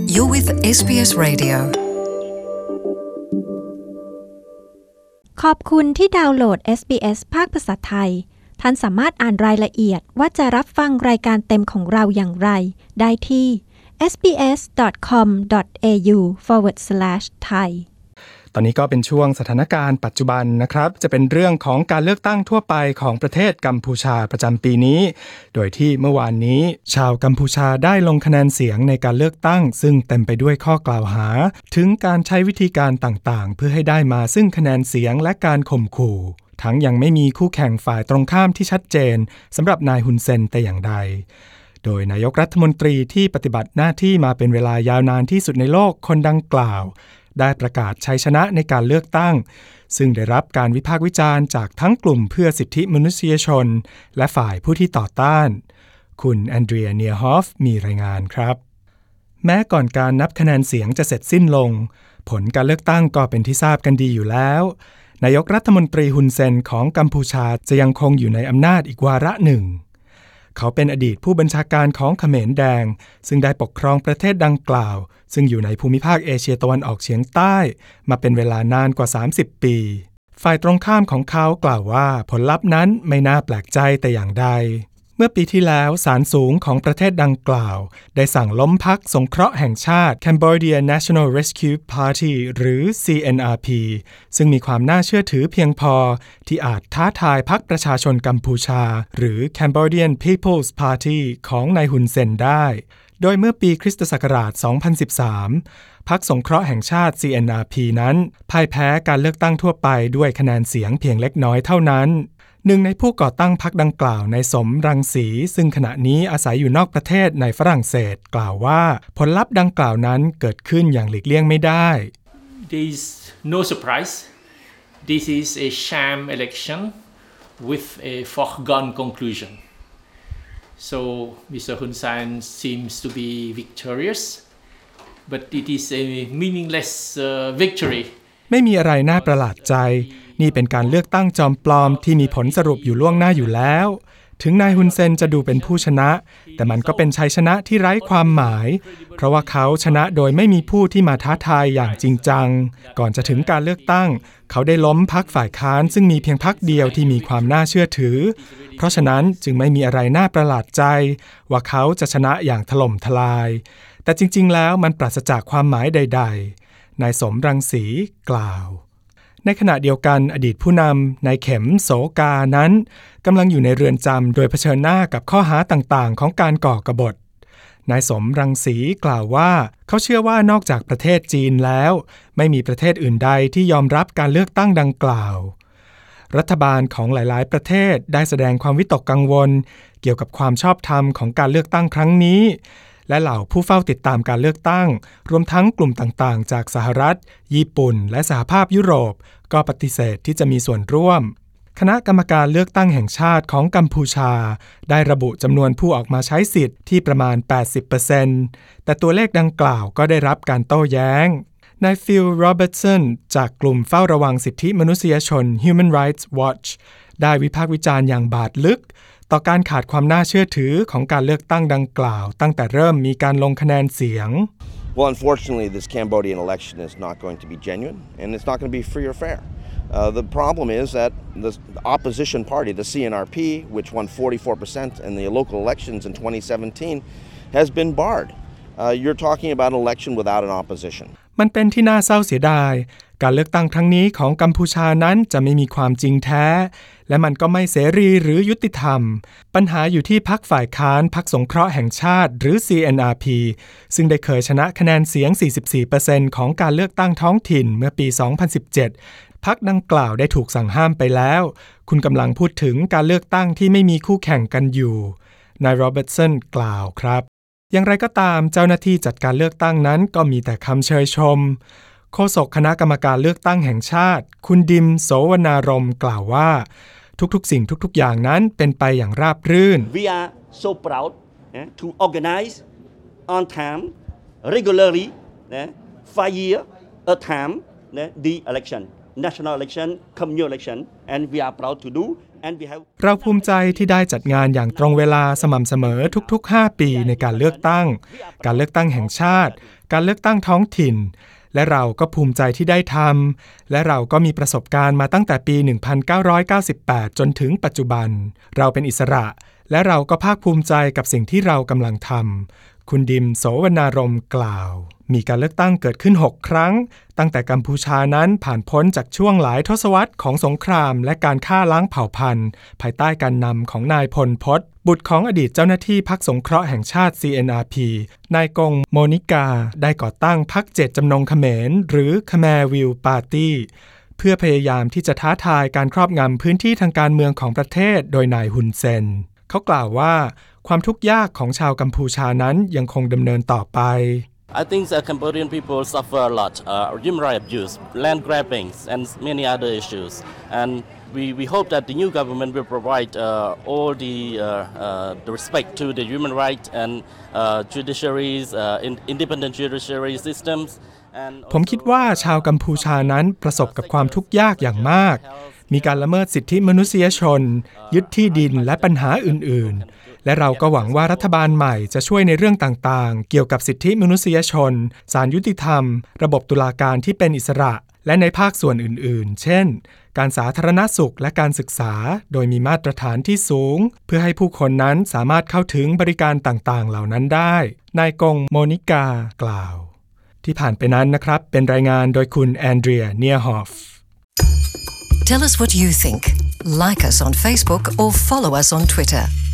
You're with SBS Radio ขอบคุณที่ดาวน์โหลด SBS ภาคภาษาไทยท่านสามารถอ่านรายละเอียดว่าจะรับฟังรายการเต็มของเราอย่างไรได้ที่ sbs.com.au/thai ตอนนี้ก็เป็นช่วงสถานการณ์ปัจจุบันนะครับจะเป็นเรื่องของการเลือกตั้งทั่วไปของประเทศกัมพูชาประจำปีนี้โดยที่เมื่อวานนี้ชาวกัมพูชาได้ลงคะแนนเสียงในการเลือกตั้งซึ่งเต็มไปด้วยข้อกล่าวหาถึงการใช้วิธีการต่างๆเพื่อให้ได้มาซึ่งคะแนนเสียงและการข่มขู่ทั้งยังไม่มีคู่แข่งฝ่ายตรงข้ามที่ชัดเจนสำหรับนายฮุนเซนแต่อย่างใดโดยนายกรัฐมนตรีที่ปฏิบัติหน้าที่มาเป็นเวลายาวนานที่สุดในโลกคนดังกล่าวได้ประกาศชัยชนะในการเลือกตั้งซึ่งได้รับการวิพากษ์วิจารณ์จากทั้งกลุ่มเพื่อสิทธิมนุษยชนและฝ่ายผู้ที่ต่อต้านคุณแอนเดรีย เนียฮอฟมีรายงานครับแม้ก่อนการนับคะแนนเสียงจะเสร็จสิ้นลงผลการเลือกตั้งก็เป็นที่ทราบกันดีอยู่แล้วนายกรัฐมนตรีฮุนเซนของกัมพูชาจะยังคงอยู่ในอำนาจอีกวาระหนึ่งเขาเป็นอดีตผู้บัญชาการของเขมรแดงซึ่งได้ปกครองประเทศดังกล่าวซึ่งอยู่ในภูมิภาคเอเชียตะวันออกเฉียงใต้มาเป็นเวลานานกว่า30ปีฝ่ายตรงข้ามของเขากล่าวว่าผลลัพธ์นั้นไม่น่าแปลกใจแต่อย่างใดเมื่อปีที่แล้วศาลสูงของประเทศดังกล่าวได้สั่งล้มพรรคสงเคราะห์แห่งชาติ Cambodia National Rescue Party หรือ CNRP ซึ่งมีความน่าเชื่อถือเพียงพอที่อาจท้าทายพรรคประชาชนกัมพูชาหรือ Cambodian People's Party ของนายฮุนเซนได้โดยเมื่อปีคริสตศักราช 2013 พรรคสงเคราะห์แห่งชาติ CNRP นั้นพ่ายแพ้การเลือกตั้งทั่วไปด้วยคะแนนเสียงเพียงเล็กน้อยเท่านั้นหนึ่งในผู้ก่อตั้งพรรคดังกล่าวนายสมรังสีซึ่งขณะนี้อาศัยอยู่นอกประเทศในฝรั่งเศสกล่าวว่าผลลัพธ์ดังกล่าวนั้นเกิดขึ้นอย่างหลีกเลี่ยงไม่ได้ There is no surprise. This is a sham election with a foregone conclusion. So Mr. Hun Sen seems to be victorious, but it is a meaningless victory. ไม่มีอะไรน่าประหลาดใจนี่เป็นการเลือกตั้งจอมปลอมที่มีผลสรุปอยู่ล่วงหน้าอยู่แล้วถึงนายฮุนเซนจะดูเป็นผู้ชนะแต่มันก็เป็นชัยชนะที่ไร้ความหมายเพราะว่าเขาชนะโดยไม่มีผู้ที่มาท้าทายอย่างจริงจังก่อนจะถึงการเลือกตั้งเขาได้ล้มพรรคฝ่ายค้านซึ่งมีเพียงพรรคเดียวที่มีความน่าเชื่อถือเพราะฉะนั้นจึงไม่มีอะไรน่าประหลาดใจว่าเขาจะชนะอย่างถล่มทลายแต่จริงๆแล้วมันปราศจากความหมายใดๆนายสมรังสีกล่าวในขณะเดียวกันอดีตผู้นำนายเข็มโสกานั้นกำลังอยู่ในเรือนจำโดยเผชิญหน้ากับข้อหาต่างๆของการก่อกบฏนายสมรังสีกล่าวว่าเขาเชื่อว่านอกจากประเทศจีนแล้วไม่มีประเทศอื่นใดที่ยอมรับการเลือกตั้งดังกล่าวรัฐบาลของหลายๆประเทศได้แสดงความวิตกกังวลเกี่ยวกับความชอบธรรมของการเลือกตั้งครั้งนี้และเหล่าผู้เฝ้าติดตามการเลือกตั้งรวมทั้งกลุ่มต่างๆจากสหรัฐญี่ปุ่นและสหภาพยุโรปก็ปฏิเสธที่จะมีส่วนร่วมคณะกรรมการเลือกตั้งแห่งชาติของกัมพูชาได้ระบุจำนวนผู้ออกมาใช้สิทธิ์ที่ประมาณ 80% แต่ตัวเลขดังกล่าวก็ได้รับการโต้แย้งนายฟิล โรเบิร์ตสันจากกลุ่มเฝ้าระวังสิทธิมนุษยชน Human Rights Watch ได้วิพากษ์วิจารณ์อย่างบาดลึกต่อการขาดความน่าเชื่อถือของการเลือกตั้งดังกล่าวตั้งแต่เริ่มมีการลงคะแนนเสียง Well, unfortunately, this Cambodian election is not going to be genuine, and it's not going to be free or fair. The problem is that the opposition party, the CNRP, which won 44% in the local elections in 2017, has been barred. You're talking about an election without an opposition. มันเป็นที่น่าเศร้าเสียดายการเลือกตั้งครั้งนี้ของกัมพูชานั้นจะไม่มีความจริงแท้และมันก็ไม่เสรีหรือยุติธรรมปัญหาอยู่ที่พรรคฝ่ายค้านพรรคสงเคราะห์แห่งชาติหรือ CNRP ซึ่งได้เคยชนะคะแนนเสียง 44% ของการเลือกตั้งท้องถิ่นเมื่อปี 2017 พรรคดังกล่าวได้ถูกสั่งห้ามไปแล้วคุณกำลังพูดถึงการเลือกตั้งที่ไม่มีคู่แข่งกันอยู่นายโรเบิร์ตสันกล่าวครับอย่างไรก็ตามเจ้าหน้าที่จัดการเลือกตั้งนั้นก็มีแต่คำเชยชมโฆษกคณะกรรมการเลือกตั้งแห่งชาติคุณดิมโสวนารมกล่าวว่าทุกๆสิ่งทุกๆอย่างนั้นเป็นไปอย่างราบรื่น We are so proud to organize on time regularly 5 years a time the election national election communal election and we are proud to do เราภูมิใจที่ได้จัดงานอย่างตรงเวลาสม่ำเสมอทุกๆ5 ปีในการเลือกตั้งแห่งชาติการเลือกตั้งท้องถิ่นและเราก็ภูมิใจที่ได้ทำและเราก็มีประสบการณ์มาตั้งแต่ปี 1998 จนถึงปัจจุบันเราเป็นอิสระและเราก็ภาคภูมิใจกับสิ่งที่เรากำลังทำคุณดิมโสวรรณารมณ์กล่าวมีการเลือกตั้งเกิดขึ้น6 ครั้งตั้งแต่กัมพูชานั้นผ่านพ้นจากช่วงหลายทศวรรษของสงครามและการฆ่าล้างเผ่าพันธุ์ภายใต้การนำของนายพลพตบุตรของอดีตเจ้าหน้าที่พรรคสงเคราะห์แห่งชาติ CNRP นายกงโมนิกาได้ก่อตั้งพรรคเจตจำนงเขมรหรือ Khmer Will Party เพื่อพยายามที่จะท้าทายการครอบงำพื้นที่ทางการเมืองของประเทศโดยนายฮุนเซนเขากล่าวว่าความทุกข์ยากของชาวกัมพูชานั้นยังคงดำเนินต่อไป I think the Cambodian people suffer a lot, human rights abuse, land grabbings, and many other issues. And we hope that the new government will provide all the respect to the human rights and judiciaries, independent judiciary systems. ผมคิดว่าชาวกัมพูชานั้นประสบกับความทุกข์ยากอย่างมากมีการละเมิดสิทธิมนุษยชนยึดที่ดินและปัญหาอื่นๆและเราก็หวังว่ารัฐบาลใหม่จะช่วยในเรื่องต่างๆเกี่ยวกับสิทธิมนุษยชนศาลยุติธรรมระบบตุลาการที่เป็นอิสระและในภาคส่วนอื่นๆเช่นการสาธารณสุขและการศึกษาโดยมีมาตรฐานที่สูงเพื่อให้ผู้คนนั้นสามารถเข้าถึงบริการต่างๆเหล่านั้นได้นายกงโมนิกากล่าวที่ผ่านไปนั้นนะครับเป็นรายงานโดยคุณแอนเดรียเนียร์ฮอฟ Tell us what you think. Like us on Facebook or follow us on Twitter.